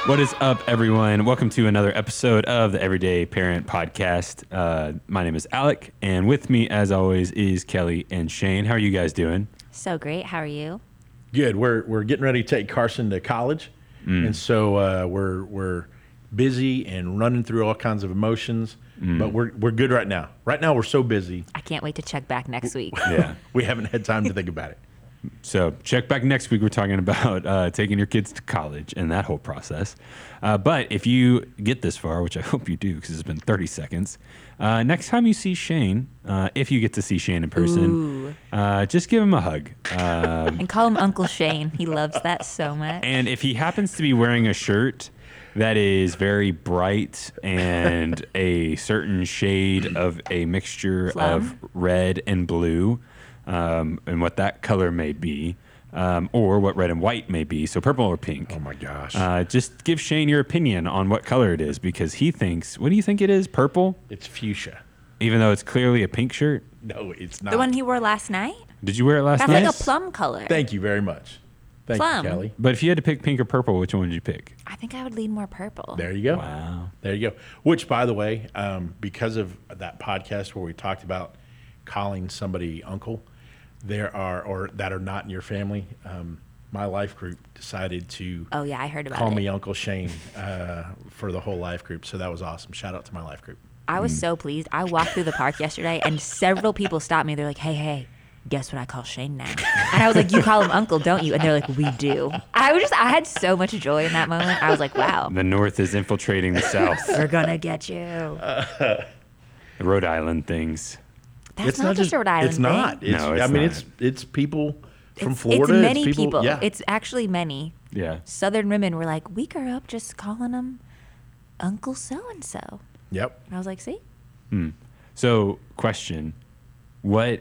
What is up, everyone? Welcome to another episode of the Everyday Parent Podcast. My name is Alec, and with me, as always, is Kelly and Shane. How are you guys doing? So great. How are you? Good. We're getting ready to take Carson to college, and so we're busy and running through all kinds of emotions. But we're good right now. Right now, we're so busy. I can't wait to check back next week. Yeah. We haven't had time to think about it. So check back next week. We're talking about taking your kids to college and that whole process. But if you get this far, which I hope you do because it's been 30 seconds, next time you see Shane, if you get to see Shane in person, just give him a hug. And call him Uncle Shane. He loves that so much. And if he happens to be wearing a shirt that is very bright and a certain shade of a mixture of red and blue, and what that color may be, or what red and white may be, so purple or pink. Oh my gosh! Just give Shane your opinion on what color it is, because he thinks, what do you think it is? Purple? It's fuchsia. Even though it's clearly a pink shirt? No, it's not. The one he wore last night? Did you wear it last That's night? like a plum color. Thank you very much. Thank Plum. you, Kelly. But if you had to pick pink or purple, which one would you pick? I think I would lean more purple. There you go. Wow. There you go. Which, by the way, because of that podcast where we talked about calling somebody uncle, there are, or that are not in your family, my life group decided to Oh, yeah, I heard about call it. me Uncle Shane for the whole life group. So that was awesome. Shout out to my life group. I was so pleased. I walked through the park yesterday, and several people stopped me. They're like, hey, guess what I call Shane now? And I was like, you call him Uncle, don't you? And they're like, we do. I had so much joy in that moment. I was like, wow. The North is infiltrating the South. We're going to get you. The Rhode Island things. That's not just a Rhode Island It's not. thing. It's, No, it's I mean, not. it's people from It's Florida. many people. Yeah. It's actually many. Yeah. Southern women were like, we grew up just calling him Uncle so-and-so. Yep. And I was like, see? So, question. What...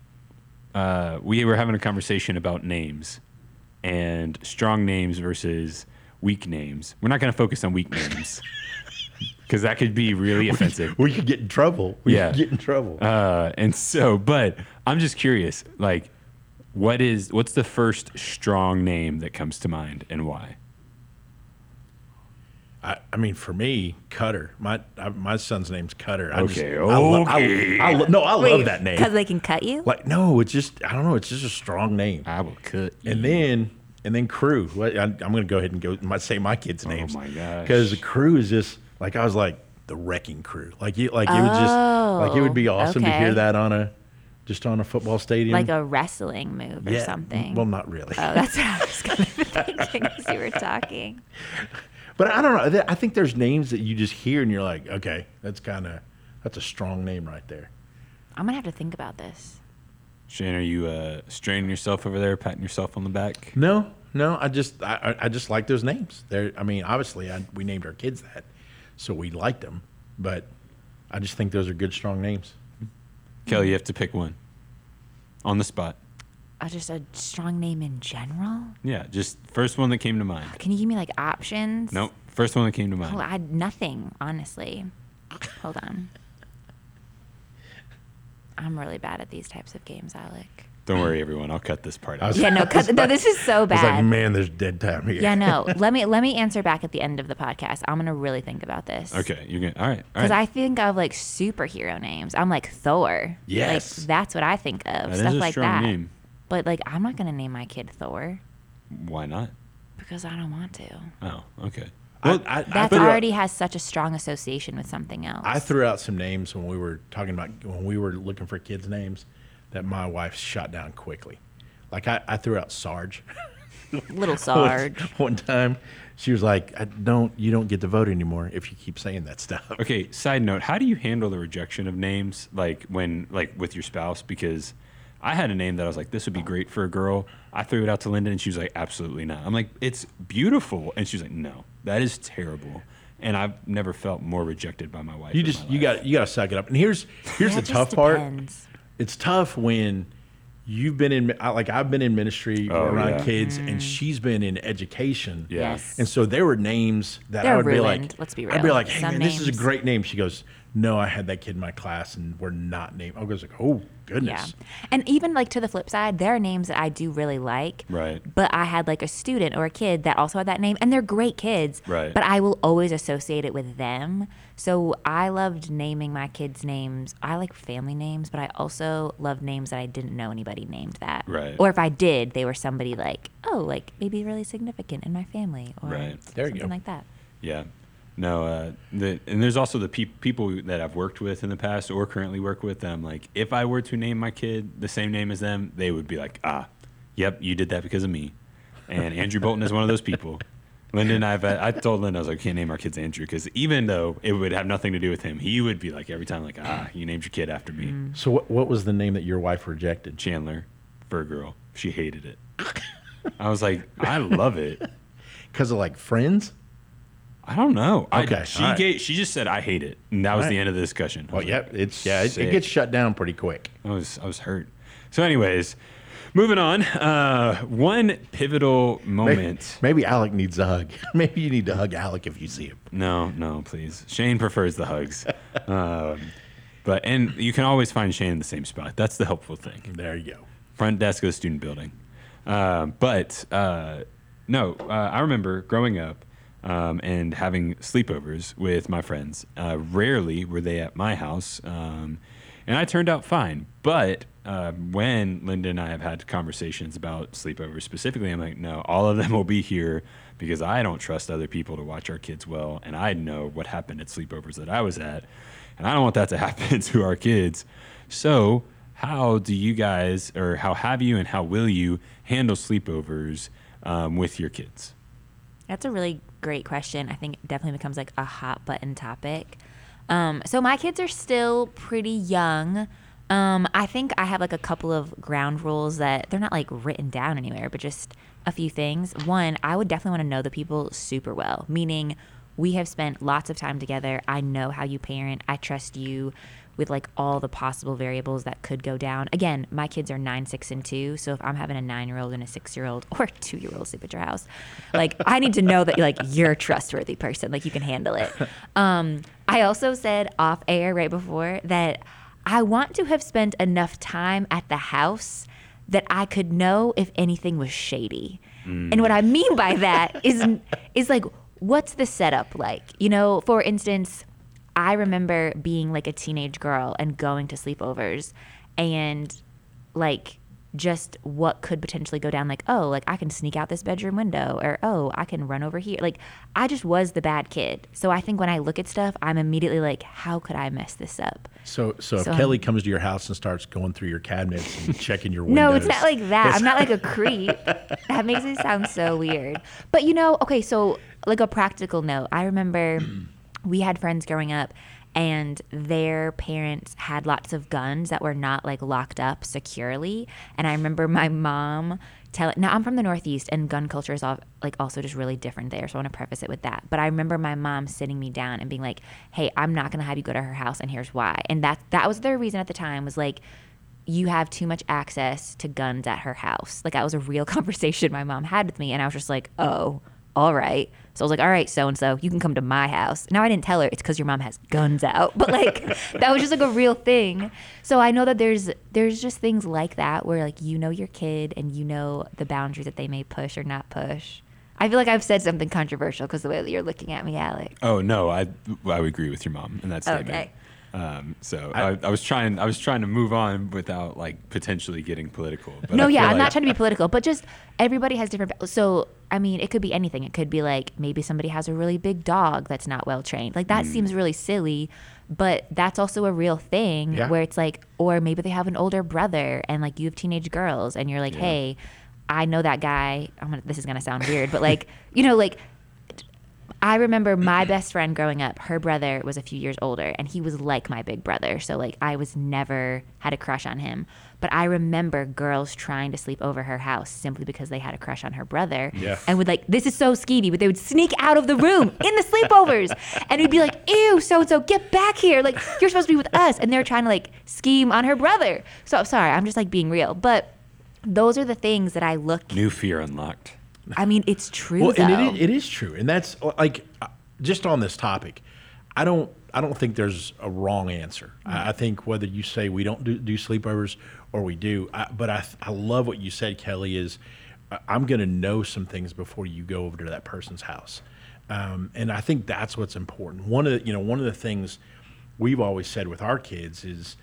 we were having a conversation about names and strong names versus weak names. We're not going to focus on weak names because that could be really offensive. We could get in trouble. We could get in trouble. And so, but I'm just curious, like, what's the first strong name that comes to mind and why? I mean, for me, Cutter. My son's name's Cutter. I love that name. Because they can cut you? Like, no, it's just, I don't know. It's just a strong name. I will cut you. And then Crew. I'm going to go ahead and say my kids' names. Oh my gosh. Because the Crew is just like, I was like the Wrecking Crew. Like it would just, it would be awesome to okay. hear that on a football stadium. Like a wrestling move or something. Well, not really. Oh, that's what I was kind of thinking as you were talking. But I don't know. I think there's names that you just hear and you're like, okay, that's a strong name right there. I'm going to have to think about this. Shane, are you straining yourself over there, patting yourself on the back? No. I just like those names. I mean, obviously, we named our kids that, so we liked them. But I just think those are good, strong names. Kelly, you have to pick one on the spot. Just a strong name in general? Yeah, just first one that came to mind. Can you give me like options? Nope, first one that came to mind. Oh, I had nothing, honestly. Hold on. I'm really bad at these types of games, Alec. Don't worry, everyone. I'll cut this part out. Yeah, no, this is so I was like, bad. man, there's dead time here. Yeah, no. Let me answer back at the end of the podcast. I'm gonna really think about this. Okay, you're gonna. All right. Because I think of like superhero names. I'm like Thor. Yes. Like, that's what I think of. That Stuff is a like strong that. name. But like, I'm not gonna name my kid Thor Why not? because I don't want to. Oh, okay. That already has such a strong association with something else. I threw out some names when we were looking for kids' names that my wife shot down quickly. Like I threw out Sarge. Little Sarge. One time, she was like, you don't get to vote anymore if you keep saying that stuff. Okay. Side note: how do you handle the rejection of names, like with your spouse? Because I had a name that I was like, this would be great for a girl. I threw it out to Linda, and she was like, absolutely not. I'm like, it's beautiful, and she was like, no, that is terrible. And I've never felt more rejected by my wife. You got to suck it up. And here's the tough part. It's tough when you've been I've been in ministry around kids, and she's been in education. Yeah. Yes. And so there were names that They're I would ruined. be like, Let's be real. I'd be like, hey Some man, this is a names. great name. She goes, no, I had that kid in my class and we're not named. I was like, oh, Yeah. goodness. And even like to the flip side, there are names that I do really like. Right. But I had like a student or a kid that also had that name, and they're great kids. Right. But I will always associate it with them. So I loved naming my kids' names. I like family names, but I also loved names that I didn't know anybody named that. Right. Or if I did, they were somebody like, oh, like maybe really significant in my family, or Right. There you something go. like that. Yeah. No, and there's also the people that I've worked with in the past or currently work with them. Like, if I were to name my kid the same name as them, they would be like, yep, you did that because of me. And Andrew Bolton is one of those people. Linda and I told Linda, I was like, can't name our kids Andrew because even though it would have nothing to do with him, he would be like every time, like, you named your kid after me. So what was the name that your wife rejected? Chandler for a girl. She hated it. I was like, I love it. Because of like friends? I don't know. Okay, all right. She just said I hate it, and that was All the right. end of the discussion. I Well, was yeah, like, it sick. gets shut down pretty quick. I was hurt. So, anyways, moving on. One pivotal moment. Maybe Alec needs a hug. Maybe you need to hug Alec if you see him. No, please. Shane prefers the hugs, and you can always find Shane in the same spot. That's the helpful thing. There you go. Front desk of the student building. I remember growing up and having sleepovers with my friends. Rarely were they at my house, and I turned out fine. But when Linda and I have had conversations about sleepovers specifically, I'm like, no, all of them will be here because I don't trust other people to watch our kids well, and I know what happened at sleepovers that I was at, and I don't want that to happen to our kids. So how do you guys, or how have you and how will you handle sleepovers with your kids? That's a really great question. I think it definitely becomes like a hot button topic. So my kids are still pretty young. I think I have like a couple of ground rules that they're not like written down anywhere, but just a few things. One, I would definitely want to know the people super well, meaning we have spent lots of time together. I know how you parent. I trust you with like all the possible variables that could go down. Again, my kids are 9, 6, and 2. So if I'm having a 9-year-old and a 6-year-old or a 2-year-old sleep at your house, like I need to know that like you're a trustworthy person, like you can handle it. I also said off air right before that I want to have spent enough time at the house that I could know if anything was shady. And what I mean by that is like, what's the setup like? You know, for instance, I remember being like a teenage girl and going to sleepovers and like just what could potentially go down, like, oh, like I can sneak out this bedroom window, or oh, I can run over here. Like I just was the bad kid. So I think when I look at stuff, I'm immediately like, how could I mess this up? So if So, Kelly comes to your house and starts going through your cabinets and checking your windows. No, it's not like that. I'm not like a creep. That makes it sound so weird. But you know, okay, so like a practical note, I remember we had friends growing up and their parents had lots of guns that were not like locked up securely. And I remember my mom now I'm from the Northeast and gun culture is also just really different there. So I want to preface it with that. But I remember my mom sitting me down and being like, hey, I'm not going to have you go to her house and here's why. And that was their reason at the time, was like, you have too much access to guns at her house. Like that was a real conversation my mom had with me. And I was just like, oh, all right. So I was like, all right, so-and-so, you can come to my house. Now I didn't tell her it's because your mom has guns out. But like, that was just like a real thing. So I know that there's just things like that where like, you know your kid and you know the boundaries that they may push or not push. I feel like I've said something controversial because the way that you're looking at me, Alec. Oh no, I would agree with your mom in that statement. Okay. I was trying to move on without like potentially getting political. But No, I yeah, feel I'm like- not trying to be political, but just everybody has different. So, I mean, it could be anything. It could be like maybe somebody has a really big dog that's not well trained. Like that seems really silly, but that's also a real thing Yeah. where it's like, or maybe they have an older brother and like you have teenage girls and you're like, Yeah. hey, I know that guy. This is gonna sound weird, but like, you know, like. I remember my best friend growing up, her brother was a few years older and he was like my big brother. So like I was never had a crush on him. But I remember girls trying to sleep over her house simply because they had a crush on her brother. Yeah. And would like, this is so skeevy, but they would sneak out of the room in the sleepovers and we'd be like, ew, so-and-so, get back here. Like you're supposed to be with us. And they're trying to like scheme on her brother. So I'm sorry, I'm just like being real. But those are the things that I look, New fear unlocked. I mean, it's true Well, though. and it is true, and that's like just on this topic. I don't don't think there's a wrong answer. I think whether you say we don't do sleepovers or we do, but I love what you said, Kelly, is I'm going to know some things before you go over to that person's house. And I think that's what's important. One of the things we've always said with our kids is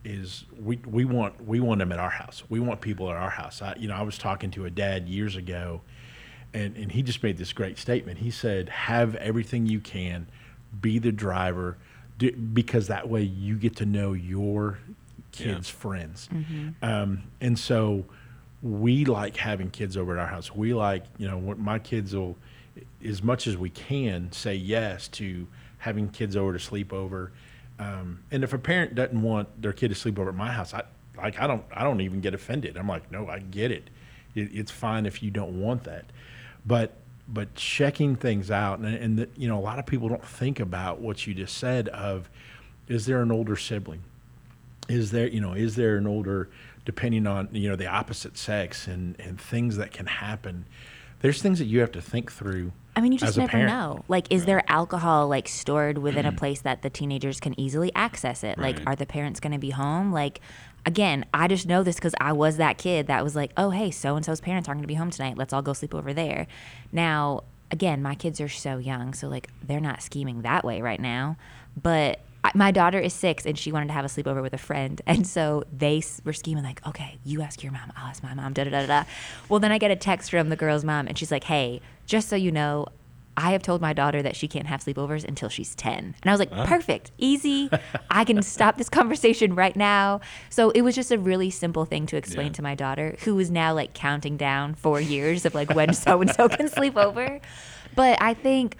we want them at our house. We want people at our house. I was talking to a dad years ago, and he just made this great statement. He said, have everything you can, be the driver, because that way you get to know your kids' friends. And so we like having kids over at our house. We like, my kids will, as much as we can, say yes to having kids over to sleep over. And if a parent doesn't want their kid to sleep over at my house, I don't even get offended. I'm like, no, I get it. It's fine if you don't want that. But checking things out, and a lot of people don't think about what you just said of, is there an older sibling? Is there an older, depending on, the opposite sex and things that can happen. There's things that you have to think through. I mean, you just as a never parent. know. Like, is there alcohol like stored within a place that the teenagers can easily access it? Like, Right. are the parents going to be home? Like, again, I just know this because I was that kid that was like, oh, hey, so-and-so's parents aren't going to be home tonight. Let's all go sleep over there. Now, again, my kids are so young, so like they're not scheming that way right now. But my daughter is 6 and she wanted to have a sleepover with a friend. And so they were scheming like, okay, you ask your mom, I'll ask my mom, da-da-da-da. Well, then I get a text from the girl's mom and she's like, hey, just so you know, I have told my daughter that she can't have sleepovers until she's 10. And I was like, perfect, easy. I can stop this conversation right now. So it was just a really simple thing to explain to my daughter, who is now like counting down 4 years of like when so-and-so can sleep over. But I think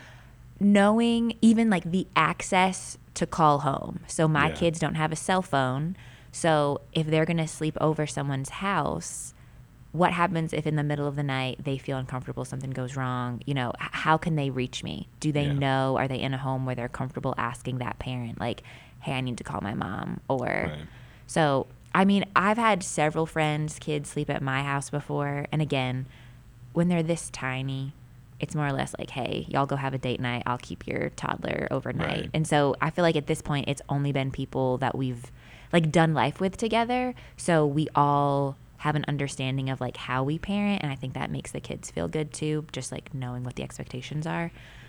knowing even like the access to call home. So my Yeah. kids don't have a cell phone. So if they're going to sleep over someone's house, what happens if in the middle of the night they feel uncomfortable, something goes wrong? How can they reach me? Do they Yeah. know? Are they in a home where they're comfortable asking that parent, like, hey, I need to call my mom? Or Right. so, I mean, I've had several friends' kids sleep at my house before. And again, when they're this tiny, it's more or less like, hey, y'all go have a date night. I'll keep your toddler overnight. Right. And so I feel like at this point, it's only been people that we've like done life with together. So we all have an understanding of like how we parent. And I think that makes the kids feel good too, just like knowing what the expectations are.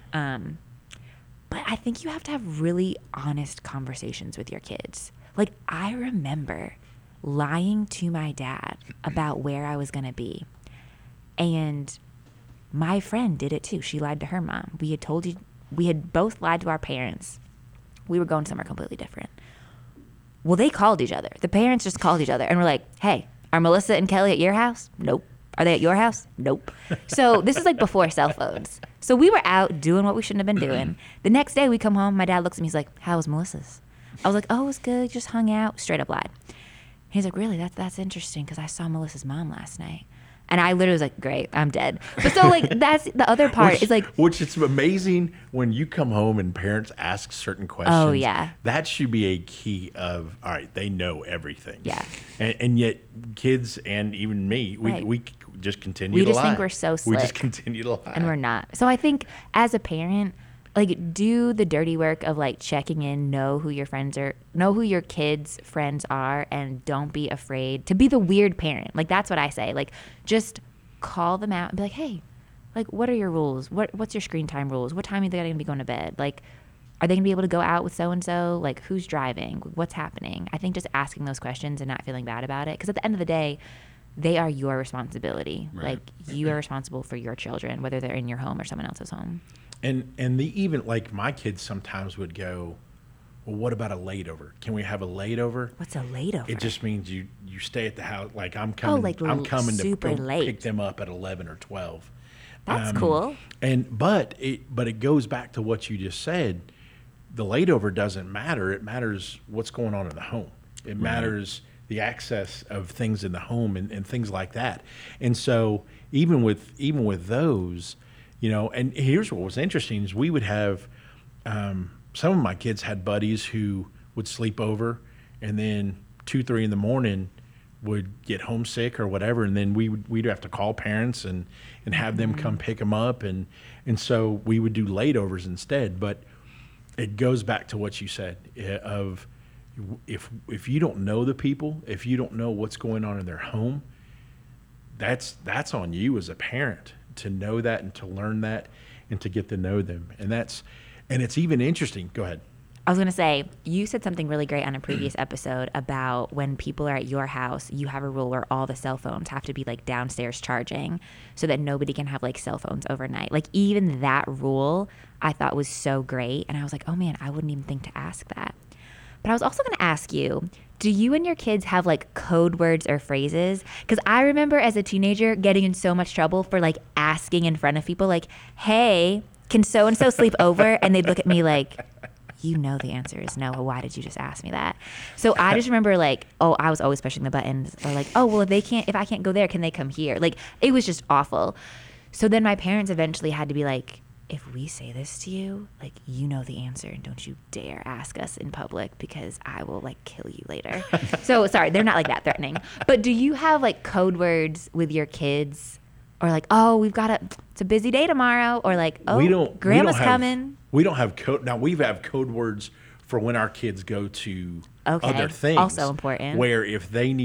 But I think you have to have really honest conversations with your kids. Like, I remember lying to my dad about where I was going to be. And my friend did it too. She lied to her mom. We had both lied to our parents. We were going somewhere completely different. Well, they called each other. The parents just called each other and were like, hey, are Melissa and Kelly at your house? Nope. Are they at your house? Nope. So this is like before cell phones. So we were out doing what we shouldn't have been doing. The next day we come home. My dad looks at me. He's like, how was Melissa's? I was like, oh, it was good. Just hung out. Straight up lied. He's like, really? That's interesting because I saw Melissa's mom last night. And I literally was like, great, I'm dead. But so like that's the other part is like, which it's amazing when you come home and parents ask certain questions. Oh, yeah. That should be a key of, all right, they know everything. Yeah. And yet kids and even me, Right. we just continue We to just lie. think we're so We just slick. continue to lie. and we're not. So I think as a parent, like do the dirty work of like checking in, know who your friends are, know who your kids' friends are, and don't be afraid to be the weird parent. Like that's what I say. Like just call them out and be like, hey, like what are your rules? What's your screen time rules? What time are they going to be going to bed? Like are they going to be able to go out with so-and-so? Like who's driving? What's happening? I think just asking those questions and not feeling bad about it. Because at the end of the day, they are your responsibility. Right. Like you are responsible for your children, whether they're in your home or someone else's home. And the even like my kids sometimes would go, well, what about a lateover? Can we have a lateover? What's a lateover? It just means you stay at the house. Like I'm coming. like I'm coming to super go late. pick them up at 11 or 12. That's cool. But it goes back to what you just said. The lateover doesn't matter. It matters what's going on in the home. It matters the access of things in the home and things like that. And so even with those, and here's what was interesting is we would have some of my kids had buddies who would sleep over and then 2-3 in the morning would get homesick or whatever, and then we'd have to call parents and have them come pick them up, and so we would do lateovers instead. But it goes back to what you said of if you don't know the people, if you don't know what's going on in their home, that's on you as a parent to know that and to learn that and to get to know them. And it's even interesting. Go ahead. I was going to say, you said something really great on a previous episode about when people are at your house, you have a rule where all the cell phones have to be like downstairs charging so that nobody can have like cell phones overnight. Like even that rule I thought was so great. And I was like, oh man, I wouldn't even think to ask that. But I was also going to ask you, do you and your kids have like code words or phrases? Because I remember as a teenager getting in so much trouble for like asking in front of people like, hey, can so-and-so sleep over? And they'd look at me like, you know the answer is no. Why did you just ask me that? So I just remember like, oh, I was always pushing the buttons. Or like, oh, well, if I can't go there, can they come here? Like it was just awful. So then my parents eventually had to be like, if we say this to you, like, you know the answer and don't you dare ask us in public because I will like kill you later. So sorry, they're not like that threatening. But do you have like code words with your kids? Or like, oh, it's a busy day tomorrow. Or like, oh, grandma's coming. We don't have code. Now, we have code words for when our kids go to other things. Also important. Where if they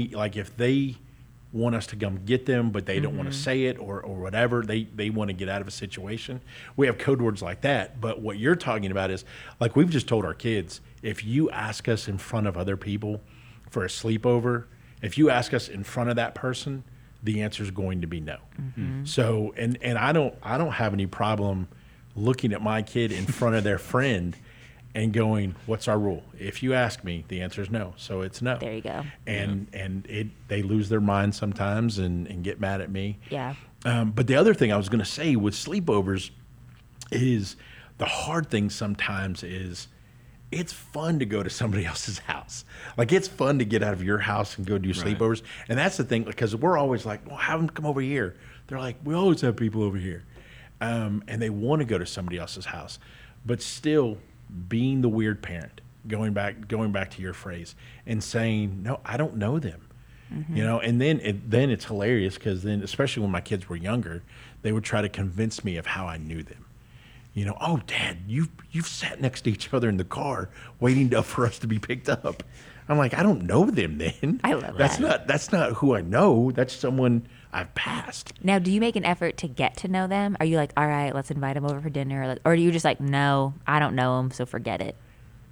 want us to come get them, but they don't want to say it or whatever, they want to get out of a situation. We have code words like that. But what you're talking about is, like we've just told our kids, if you ask us in front of other people for a sleepover, if you ask us in front of that person, the answer is going to be no. Mm-hmm. So, and I don't have any problem looking at my kid in front of their friend and going, what's our rule? If you ask me, the answer is no. So it's no. There you go. And they lose their mind sometimes and get mad at me. Yeah. But the other thing I was going to say with sleepovers is the hard thing sometimes is it's fun to go to somebody else's house. Like it's fun to get out of your house and go do sleepovers. And that's the thing, because we're always like, well, have them come over here. They're like, we always have people over here. And they want to go to somebody else's house. But still being the weird parent, going back to your phrase and saying, no, I don't know them. Mm-hmm. You know, and then it's hilarious because then, especially when my kids were younger, they would try to convince me of how I knew them. You know, oh, Dad, you've sat next to each other in the car waiting for us to be picked up. I'm like, I don't know them then. I love that. That's not who I know. That's someone I've passed. Now, do you make an effort to get to know them? Are you like, all right, let's invite them over for dinner? Or are you just like, no, I don't know them, so forget it?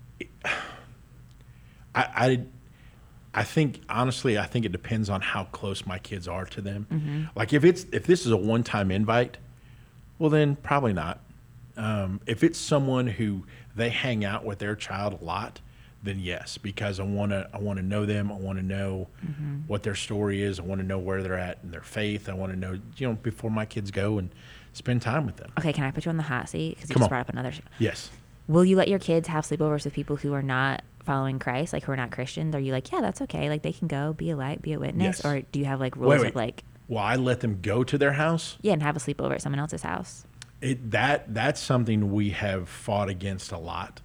I think, honestly, it depends on how close my kids are to them. Mm-hmm. Like if this is a one-time invite, well, then probably not. If it's someone who they hang out with their child a lot, then yes, because I want to know them. I want to know what their story is. I want to know where they're at in their faith. I want to know, before my kids go and spend time with them. Okay, can I put you on the hot seat? Because you just brought up another. Yes. Will you let your kids have sleepovers with people who are not following Christ, like who are not Christians? Are you like, yeah, that's okay. Like they can go, be a light, be a witness? Yes. Or do you have like rules of like? Well, I let them go to their house. Yeah, and have a sleepover at someone else's house. That's something we have fought against a lot.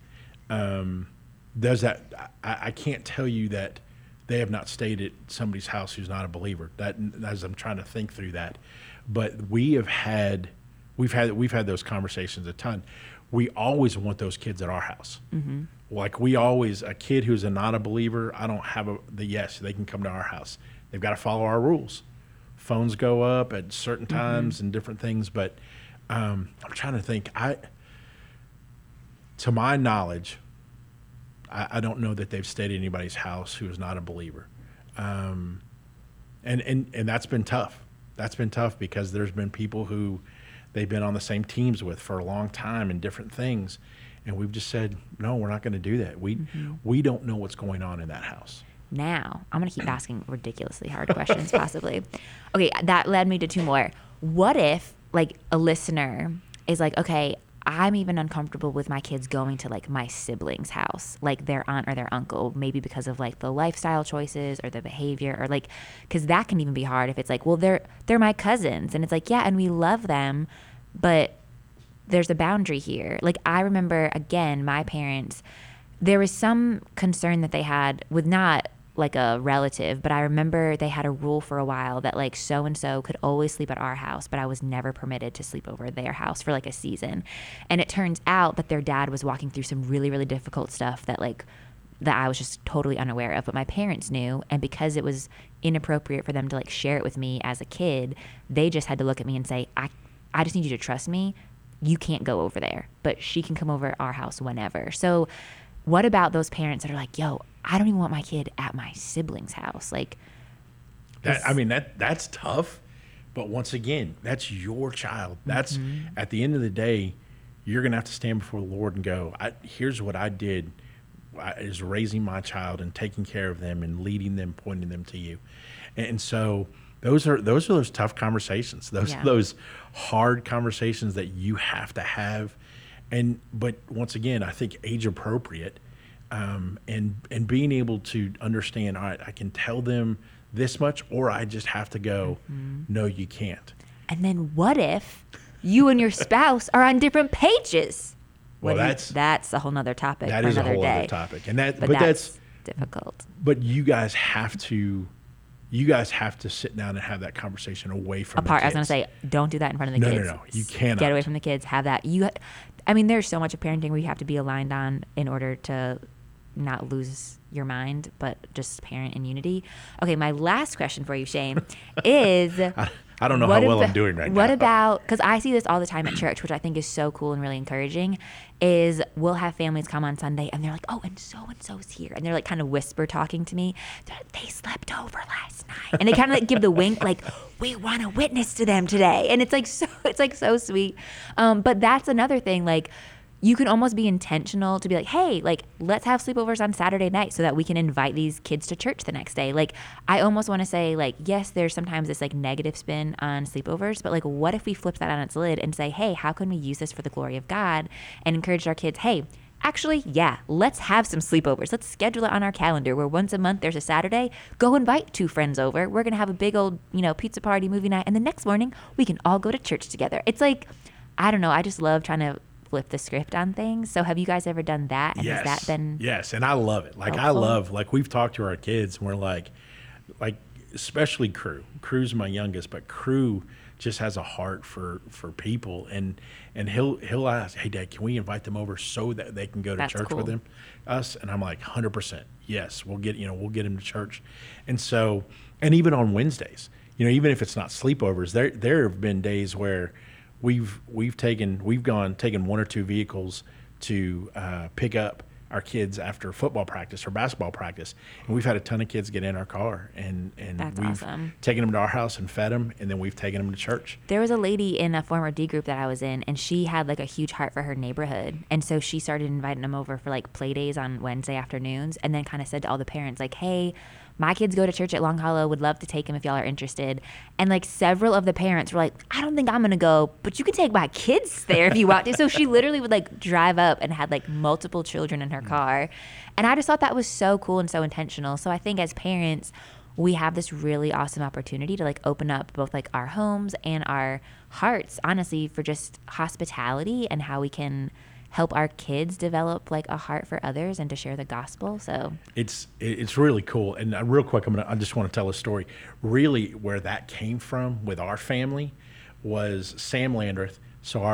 I can't tell you that they have not stayed at somebody's house who's not a believer. That, as I'm trying to think through that, but we've had those conversations a ton. We always want those kids at our house. Mm-hmm. Like a kid who's not a believer, I don't have yes, they can come to our house. They've got to follow our rules. Phones go up at certain times and different things, but I'm trying to think. To my knowledge, I don't know that they've stayed at anybody's house who is not a believer, and that's been tough. That's been tough because there's been people who they've been on the same teams with for a long time and different things, and we've just said no, we're not going to do that. We don't know what's going on in that house. Now I'm going to keep asking ridiculously hard questions, possibly. Okay, that led me to two more. What if like a listener is like, okay, I'm even uncomfortable with my kids going to like my sibling's house, like their aunt or their uncle, maybe because of like the lifestyle choices or the behavior, or like, because that can even be hard if it's like, well, they're my cousins, and it's like, yeah, and we love them, but there's a boundary here. Like I remember, again, my parents, there was some concern that they had with not like a relative, but I remember they had a rule for a while that like so and so could always sleep at our house, but I was never permitted to sleep over at their house for like a season. And it turns out that their dad was walking through some really, really difficult stuff that I was just totally unaware of, but my parents knew. And because it was inappropriate for them to like share it with me as a kid, they just had to look at me and say, I just need you to trust me. You can't go over there, but she can come over at our house whenever. So what about those parents that are like, yo, I don't even want my kid at my sibling's house? Like, that's tough. But once again, that's your child. That's at the end of the day, you're going to have to stand before the Lord and go, here's what I did is raising my child and taking care of them and leading them, pointing them to you. And so those are those tough conversations. Those are those hard conversations that you have to have. But once again, I think age appropriate, and being able to understand, all right, I can tell them this much, or I just have to go, no, you can't. And then what if you and your spouse are on different pages? Well, that's a whole nother topic. That for is a another whole day. other topic, and that's difficult. But you guys have to sit down and have that conversation away from apart. The kids. I was going to say, don't do that in front of the kids. No. You cannot. Get away from the kids. Have that. There's so much of parenting where you have to be aligned on in order to not lose your mind, but just parent in unity. Okay, my last question for you, Shane, is... I don't know how well I'm doing right now. What about, because I see this all the time at church, which I think is so cool and really encouraging, is we'll have families come on Sunday and they're like, oh, and so-and-so's here. And they're like kind of whisper talking to me. They slept over last night. And they kind of like give the wink, like, we want to witness to them today. And it's like so sweet. But that's another thing, like, you can almost be intentional to be like, hey, like, let's have sleepovers on Saturday night so that we can invite these kids to church the next day. Like, I almost want to say, like, yes, there's sometimes this like negative spin on sleepovers, but like, what if we flip that on its lid and say, hey, how can we use this for the glory of God, and encourage our kids, hey, actually, yeah, let's have some sleepovers. Let's schedule it on our calendar where once a month there's a Saturday. Go invite 2 friends over. We're going to have a big old, pizza party, movie night. And the next morning we can all go to church together. It's like, I don't know. I just love trying to flip the script on things. So have you guys ever done that? And yes. Has that been Yes, and I love it. Like, helpful? like, we've talked to our kids and we're like, especially Crew. Crew's my youngest, but Crew just has a heart for people, and he'll ask, hey, Dad, can we invite them over so that they can go to That's church cool. with us? And I'm like, 100%. Yes, we'll get them to church. And so, and even on Wednesdays, even if it's not sleepovers, there have been days where we've taken 1 or 2 vehicles to pick up our kids after football practice or basketball practice, and we've had a ton of kids get in our car, and That's we've awesome. taken them to our house and fed them, and then we've taken them to church. There was a lady in a former D group that I was in, and she had like a huge heart for her neighborhood. And so she started inviting them over for like play days on Wednesday afternoons, and then kind of said to all the parents, like, hey, my kids go to church at Long Hollow, would love to take them if y'all are interested. And like several of the parents were like, I don't think I'm going to go, but you can take my kids there if you want to. So she literally would like drive up and had like multiple children in her car. And I just thought that was so cool and so intentional. So I think as parents, we have this really awesome opportunity to like open up both like our homes and our hearts, honestly, for just hospitality and how we can help our kids develop like a heart for others and to share the gospel. So it's really cool. And real quick, I just want to tell a story. Really, where that came from with our family was Sam Landreth. So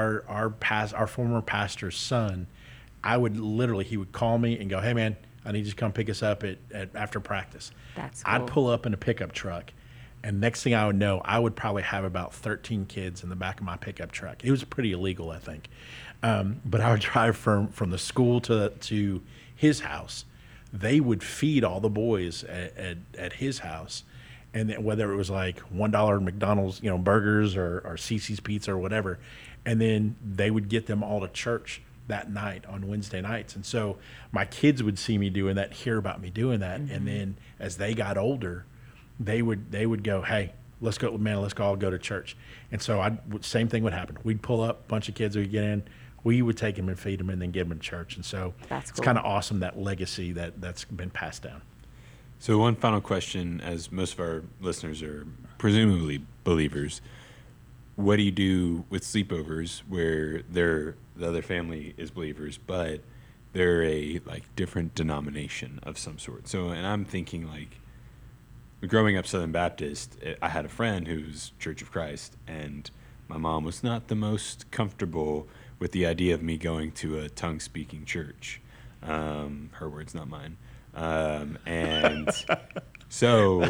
our former pastor's son, he would call me and go, hey man, I need you to come pick us up at after practice. That's cool. I'd pull up in a pickup truck, and next thing I would know, I would probably have about 13 kids in the back of my pickup truck. It was pretty illegal, I think. But I would drive from the school to his house. They would feed all the boys at his house, and then whether it was like $1 McDonald's, burgers or CC's Pizza or whatever, and then they would get them all to church that night on Wednesday nights. And so my kids would see me doing that, hear about me doing that, and then as they got older, they would go, hey, let's go all go to church. And so same thing would happen. We'd pull up, a bunch of kids would get in. We would take them and feed them and then get them to church. And so That's it's cool. kind of awesome, that legacy that's been passed down. So one final question, as most of our listeners are presumably believers, what do you do with sleepovers where the other family is believers, but they're a like different denomination of some sort. So, and I'm thinking like, growing up Southern Baptist, I had a friend who's Church of Christ, and my mom was not the most comfortable with the idea of me going to a tongue-speaking church. Her words, not mine. And so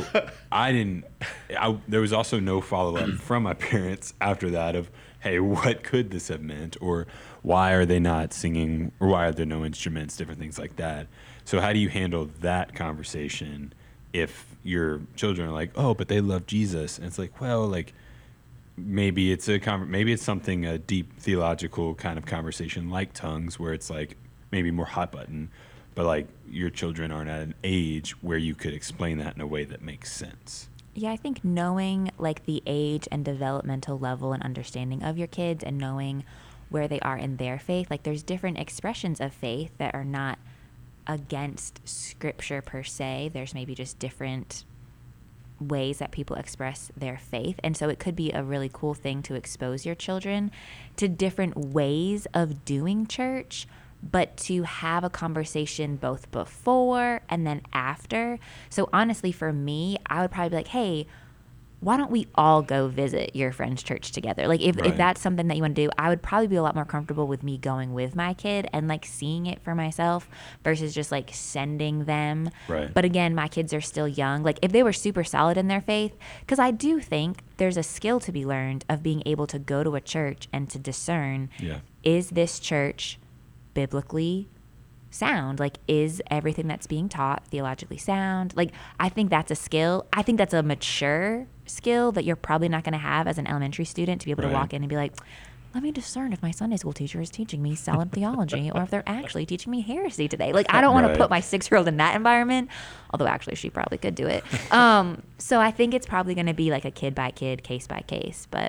there was also no follow-up from my parents after that of, hey, what could this have meant? Or why are they not singing? Or why are there no instruments? Different things like that. So how do you handle that conversation if your children are like, oh, but they love Jesus? And it's like, well, like, maybe it's something, a deep theological kind of conversation like tongues, where it's like maybe more hot button, but like your children aren't at an age where you could explain that in a way that makes sense. Yeah, I think knowing like the age and developmental level and understanding of your kids, and knowing where they are in their faith, like there's different expressions of faith that are not against scripture per se. There's maybe just different ways that people express their faith. And so it could be a really cool thing to expose your children to different ways of doing church, but to have a conversation both before and then after. So honestly, for me, I would probably be like, hey, why don't we all go visit your friend's church together? Like if that's something that you want to do, I would probably be a lot more comfortable with me going with my kid and like seeing it for myself versus just like sending them. Right. But again, my kids are still young. Like if they were super solid in their faith, because I do think there's a skill to be learned of being able to go to a church and to discern, is this church biblically sound? Like, is everything that's being taught theologically sound? Like, I think that's a skill. I think that's a mature skill that you're probably not going to have as an elementary student, to be able to walk in and be like, let me discern if my Sunday school teacher is teaching me solid theology or if they're actually teaching me heresy today. Like, I don't want to put my 6-year-old in that environment, although actually she probably could do it. So I think it's probably going to be like a kid by kid, case by case, but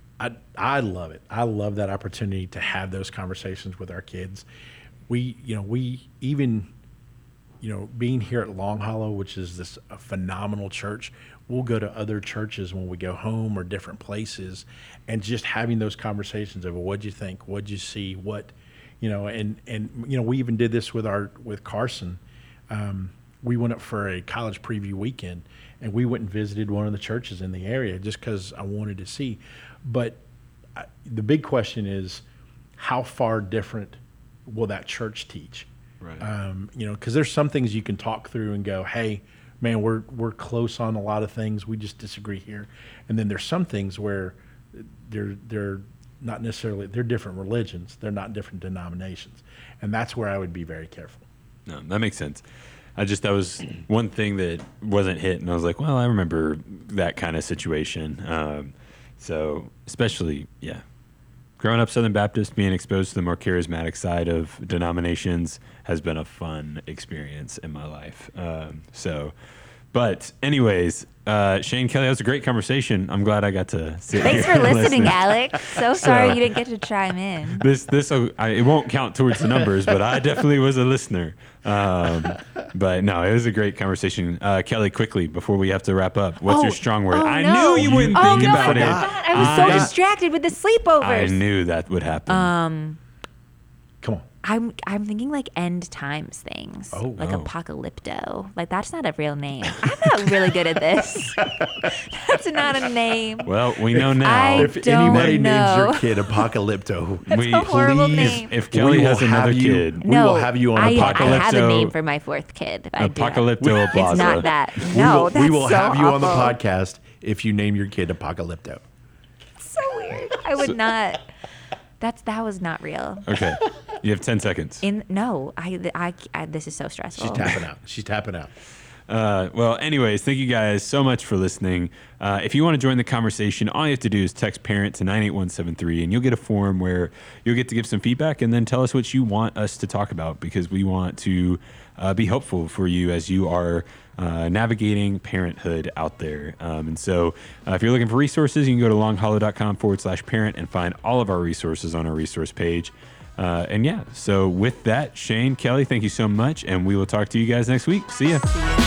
I love it. I love that opportunity to have those conversations with our kids. We even, being here at Long Hollow, which is a phenomenal church, we'll go to other churches when we go home or different places, and just having those conversations of, what'd you think? What'd you see? And we even did this with Carson. We went up for a college preview weekend, and we went and visited one of the churches in the area just because I wanted to see. But the big question is, how far different will that church teach? Right. Because there's some things you can talk through and go, hey, man, we're close on a lot of things. We just disagree here. And then there's some things where they're not necessarily, they're different religions. They're not different denominations. And that's where I would be very careful. No, that makes sense. That was one thing that wasn't hit, and I was like, well, I remember that kind of situation. So especially, growing up Southern Baptist, being exposed to the more charismatic side of denominations has been a fun experience in my life. But anyways, Shane, Kelly, that was a great conversation. I'm glad I got to sit Thanks here for and listening, listen. Alex. So sorry you didn't get to chime in. It won't count towards the numbers, but I definitely was a listener. But no, it was a great conversation. Kelly, quickly, before we have to wrap up, what's your strong word? I knew you wouldn't think about it. I was so distracted with the sleepovers. I knew that would happen. Come on. I'm thinking like end times things, like apocalypto. Like that's not a real name. I'm not really good at this. That's not a name. Well, we know now. If anybody names your kid Apocalypto, that's a horrible name. If Kelly has another kid, we will have you on Apocalypto. I have a name for my 4th kid. Apocalypto Plaza. It's not that. No, we will so have you on the awful. podcast if you name your kid Apocalypto. So weird. I would not. That was not real. Okay, you have 10 seconds. I this is so stressful. She's tapping out. Well, anyways, thank you guys so much for listening. If you want to join the conversation, all you have to do is text parent to 98173, and you'll get a form where you'll get to give some feedback and then tell us what you want us to talk about, because we want to be helpful for you as you are navigating parenthood out there. And so if you're looking for resources, you can go to longhollow.com/parent and find all of our resources on our resource page. So with that, Shane, Kelly, thank you so much, and we will talk to you guys next week. See ya.